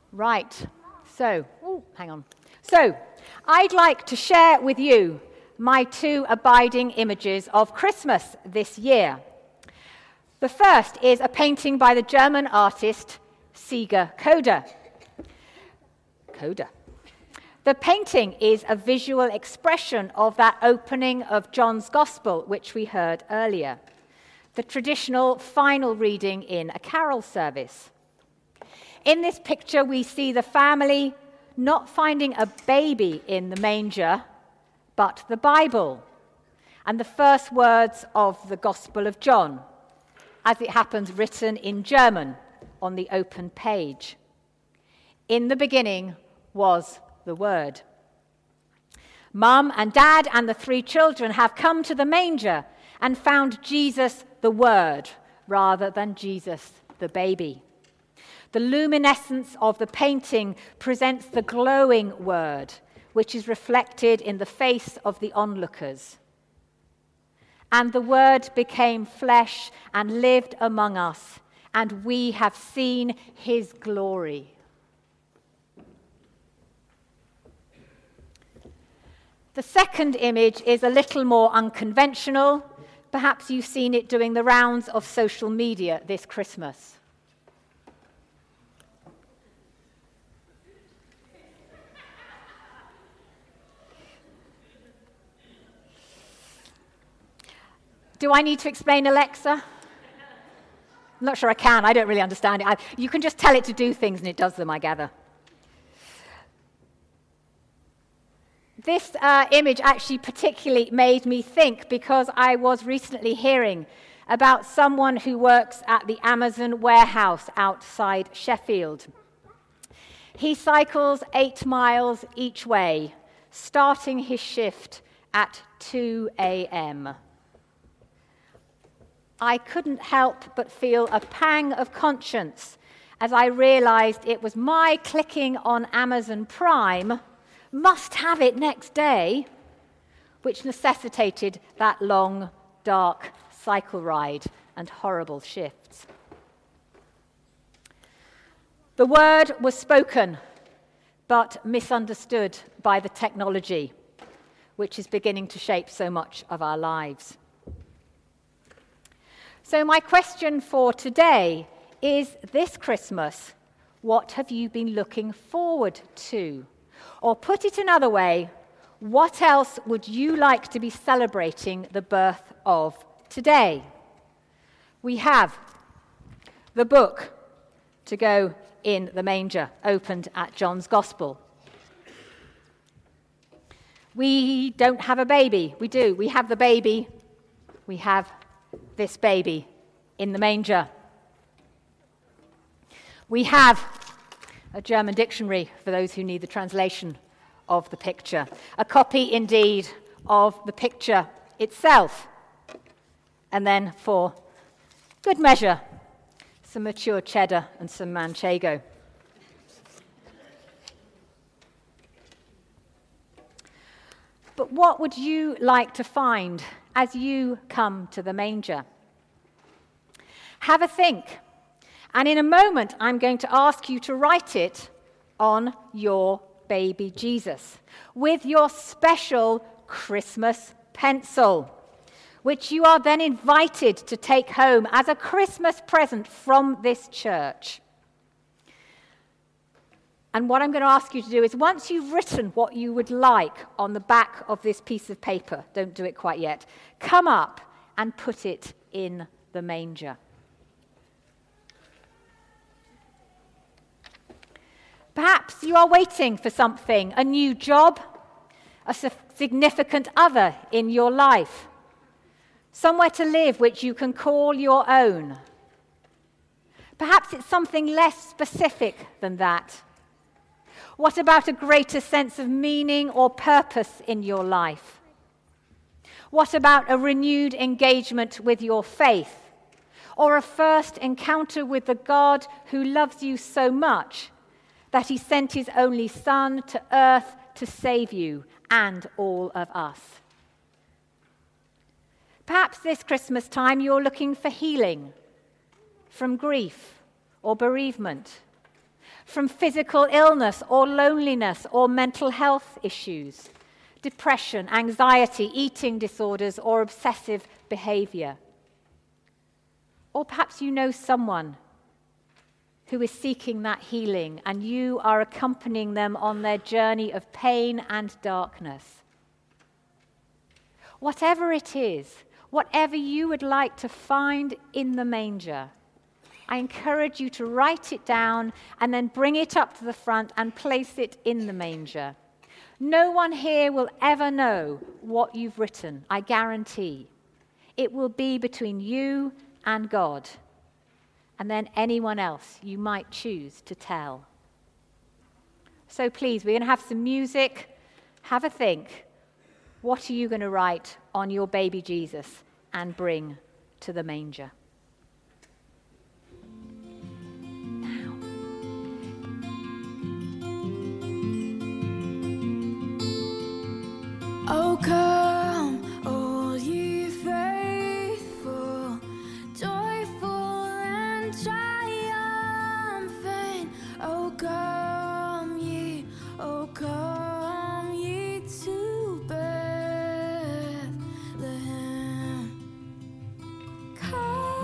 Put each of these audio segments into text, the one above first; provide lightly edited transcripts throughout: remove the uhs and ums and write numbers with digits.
Right, hang on. So, I'd like to share with you my two abiding images of Christmas this year. The first is a painting by the German artist Sieger Koda. The painting is a visual expression of that opening of John's Gospel, which we heard earlier, the traditional final reading in a carol service. In this picture, we see the family not finding a baby in the manger, but the Bible, and the first words of the Gospel of John, as it happens written in German on the open page. In the beginning was the Word. Mum and Dad and the three children have come to the manger and found Jesus the Word rather than Jesus the baby. The luminescence of the painting presents the glowing Word, which is reflected in the face of the onlookers. And the Word became flesh and lived among us, and we have seen his glory. The second image is a little more unconventional. Perhaps you've seen it doing the rounds of social media this Christmas. Do I need to explain Alexa? I'm not sure I can. I don't really understand it. You can just tell it to do things and it does them, I gather. This image actually particularly made me think because I was recently hearing about someone who works at the Amazon warehouse outside Sheffield. He cycles 8 miles each way, starting his shift at 2 a.m. I couldn't help but feel a pang of conscience as I realized it was my clicking on Amazon Prime, must have it next day, which necessitated that long, dark cycle ride and horrible shifts. The word was spoken, but misunderstood by the technology, which is beginning to shape so much of our lives. So my question for today is, this Christmas, what have you been looking forward to? Or put it another way, what else would you like to be celebrating the birth of today? We have the book to go in the manger, opened at John's Gospel. We don't have a baby. We do. We have the baby. We have this baby in the manger. We have a German dictionary for those who need the translation of the picture. A copy, indeed, of the picture itself. And then, for good measure, some mature cheddar and some manchego. But what would you like to find as you come to the manger? Have a think. And in a moment, I'm going to ask you to write it on your baby Jesus with your special Christmas pencil, which you are then invited to take home as a Christmas present from this church. And what I'm going to ask you to do is, once you've written what you would like on the back of this piece of paper, don't do it quite yet, come up and put it in the manger. Perhaps you are waiting for something, a new job, a significant other in your life, somewhere to live which you can call your own. Perhaps it's something less specific than that. What about a greater sense of meaning or purpose in your life? What about a renewed engagement with your faith, or a first encounter with the God who loves you so much that he sent his only Son to earth to save you and all of us? Perhaps this Christmas time you're looking for healing from grief or bereavement. from physical illness or loneliness or mental health issues, depression, anxiety, eating disorders, or obsessive behavior. Or perhaps you know someone who is seeking that healing and you are accompanying them on their journey of pain and darkness. Whatever it is, whatever you would like to find in the manger, I encourage you to write it down and then bring it up to the front and place it in the manger. No one here will ever know what you've written, I guarantee. It will be between you and God, and then anyone else you might choose to tell. So please, we're going to have some music. Have a think. What are you going to write on your baby Jesus and bring to the manger? Oh, come, all ye faithful, joyful and triumphant. Oh, come ye to Bethlehem. Come.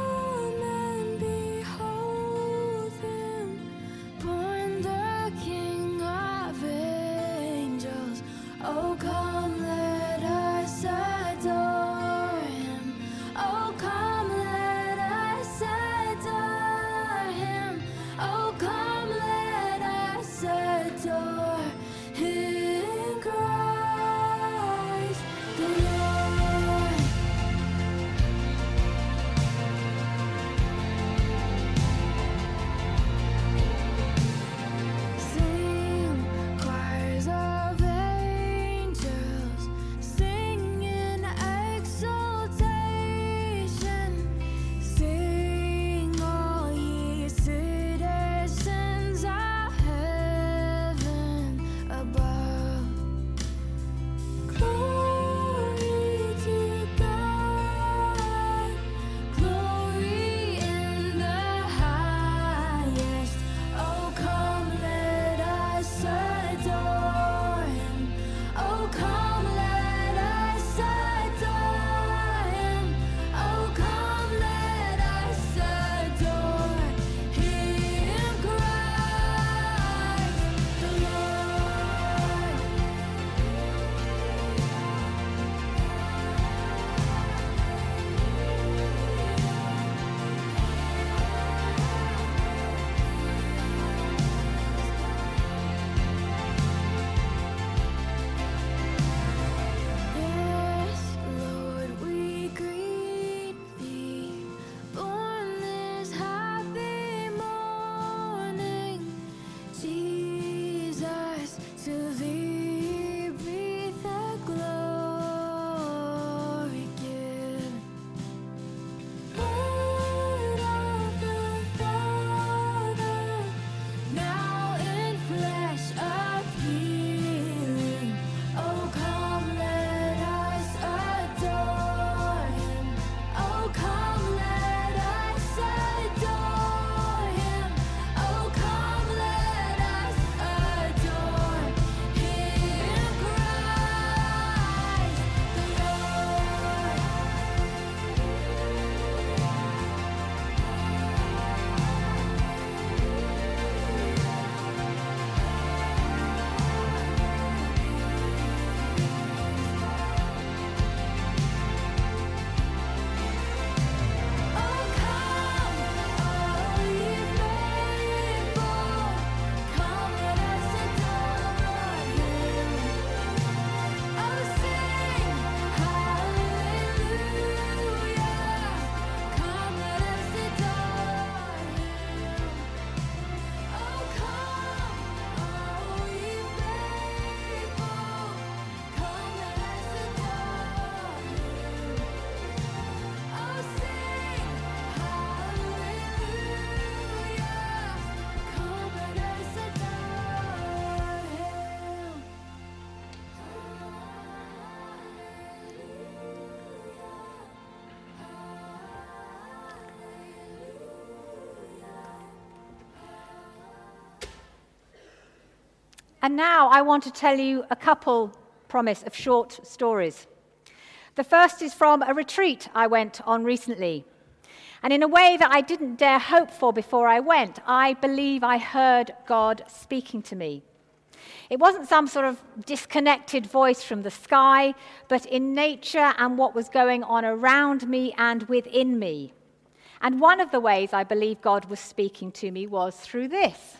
And now I want to tell you a couple, promise, of short stories. The first is from a retreat I went on recently. And in a way that I didn't dare hope for before I went, I believe I heard God speaking to me. It wasn't some sort of disconnected voice from the sky, but in nature and what was going on around me and within me. And one of the ways I believe God was speaking to me was through this.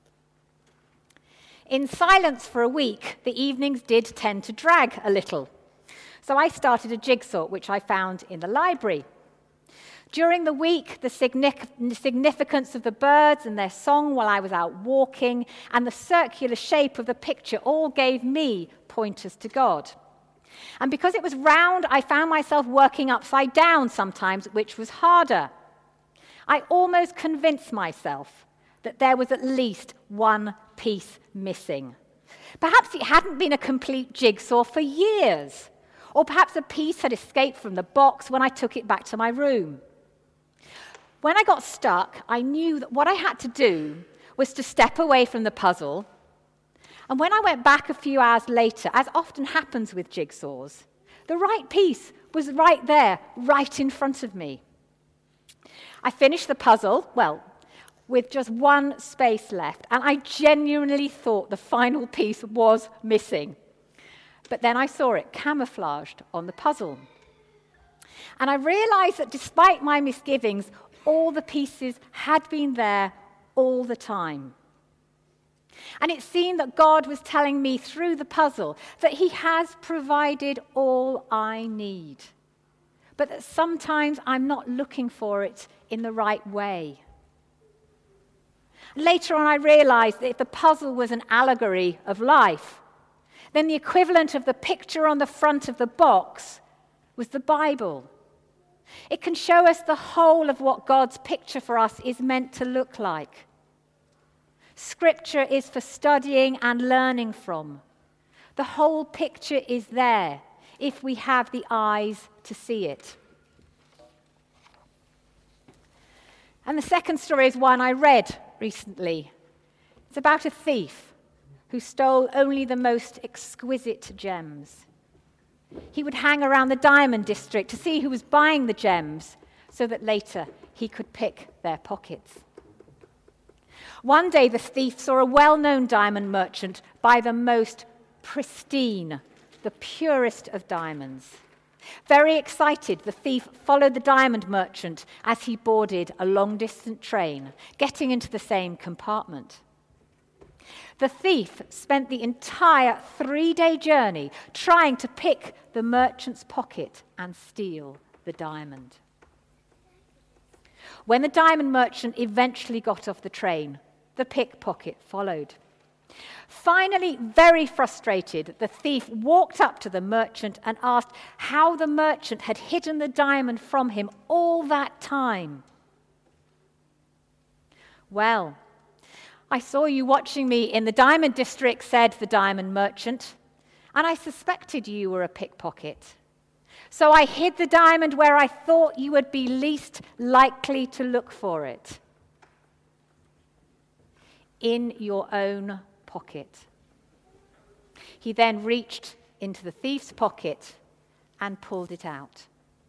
In silence for a week, the evenings did tend to drag a little. So I started a jigsaw, which I found in the library. During the week, the significance of the birds and their song while I was out walking and the circular shape of the picture all gave me pointers to God. And because it was round, I found myself working upside down sometimes, which was harder. I almost convinced myself that there was at least one piece missing. Perhaps it hadn't been a complete jigsaw for years, or perhaps a piece had escaped from the box when I took it back to my room. When I got stuck, I knew that what I had to do was to step away from the puzzle. And when I went back a few hours later, as often happens with jigsaws, the right piece was right there, right in front of me. I finished the puzzle, with just one space left, and I genuinely thought the final piece was missing. But then I saw it camouflaged on the puzzle. And I realized that despite my misgivings, all the pieces had been there all the time. And it seemed that God was telling me through the puzzle that He has provided all I need, but that sometimes I'm not looking for it in the right way. Later on, I realized that if the puzzle was an allegory of life, then the equivalent of the picture on the front of the box was the Bible. It can show us the whole of what God's picture for us is meant to look like. Scripture is for studying and learning from. The whole picture is there if we have the eyes to see it. And the second story is one I read recently. It's about a thief who stole only the most exquisite gems. He would hang around the diamond district to see who was buying the gems so that later he could pick their pockets. One day the thief saw a well-known diamond merchant buy the most pristine, the purest of diamonds. Very excited, the thief followed the diamond merchant as he boarded a long-distance train, getting into the same compartment. The thief spent the entire 3-day journey trying to pick the merchant's pocket and steal the diamond. When the diamond merchant eventually got off the train, the pickpocket followed. Finally, very frustrated, the thief walked up to the merchant and asked how the merchant had hidden the diamond from him all that time. "Well, I saw you watching me in the diamond district," said the diamond merchant, "and I suspected you were a pickpocket. So I hid the diamond where I thought you would be least likely to look for it. In your own pocket." He then reached into the thief's pocket and pulled it out.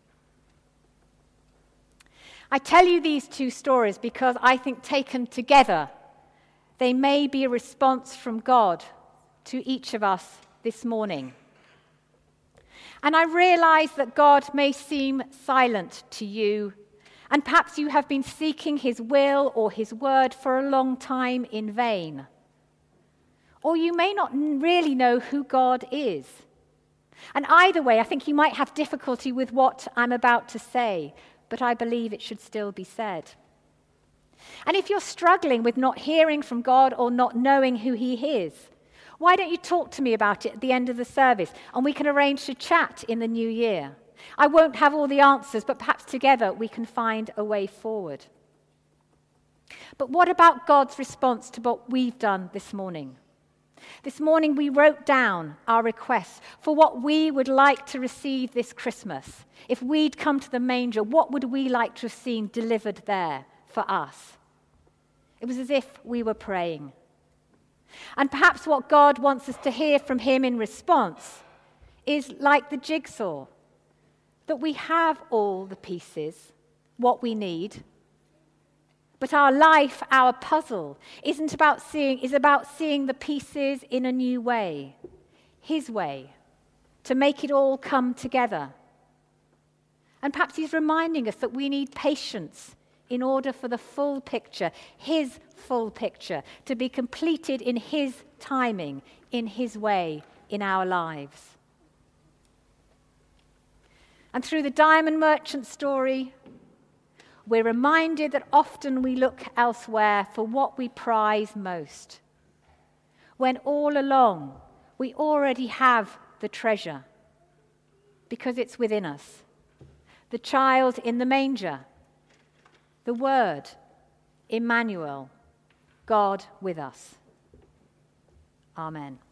I tell you these two stories because I think taken together, they may be a response from God to each of us this morning. And I realize that God may seem silent to you, and perhaps you have been seeking His will or His word for a long time in vain. Or you may not really know who God is. And either way, I think you might have difficulty with what I'm about to say, but I believe it should still be said. And if you're struggling with not hearing from God or not knowing who He is, why don't you talk to me about it at the end of the service, and we can arrange to chat in the new year. I won't have all the answers, but perhaps together we can find a way forward. But what about God's response to what we've done this morning? This morning we wrote down our requests for what we would like to receive this Christmas. If we'd come to the manger, what would we like to have seen delivered there for us? It was as if we were praying. And perhaps what God wants us to hear from him in response is like the jigsaw, that we have all the pieces, what we need, but our life, our puzzle, is about seeing the pieces in a new way, his way, to make it all come together. And perhaps he's reminding us that we need patience in order for the full picture, his full picture, to be completed in his timing, in his way, in our lives. And through the diamond merchant story, we're reminded that often we look elsewhere for what we prize most, when all along we already have the treasure, because it's within us. The child in the manger, the Word, Emmanuel, God with us. Amen.